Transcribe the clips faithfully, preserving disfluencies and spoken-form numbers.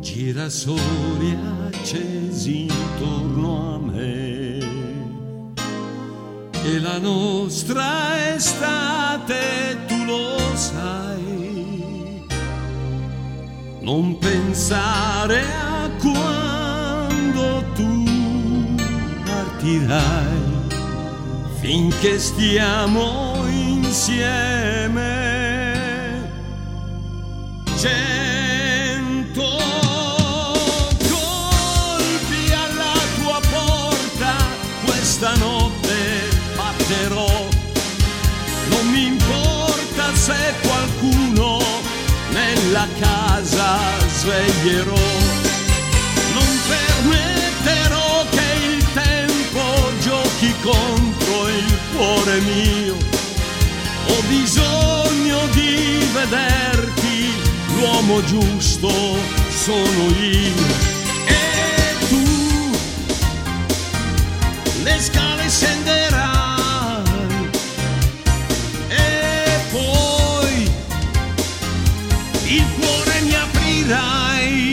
girasoli accesi intorno a me, e la nostra estate tu lo sai. Non pensare a quando tu partirai, finché stiamo insieme. Cento colpi alla tua porta, questa notte batterò. Non mi importa se qualcuno nella casa sveglierò. Non permetterò che il tempo giochi contro il cuore mio. Ho bisogno di vederti, l'uomo giusto sono io. E tu le scale scenderai, e poi il cuore mi aprirai.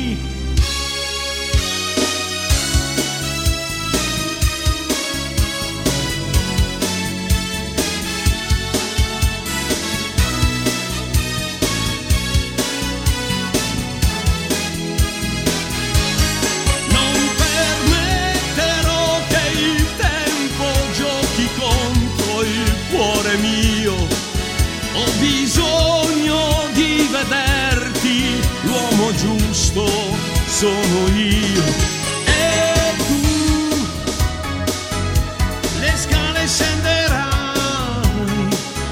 Mio, ho bisogno di vederti, l'uomo giusto sono io. E tu le scale scenderai,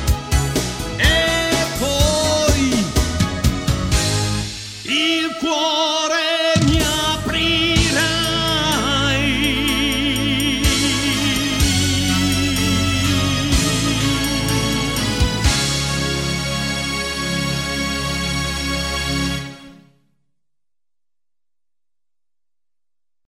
e poi il cuore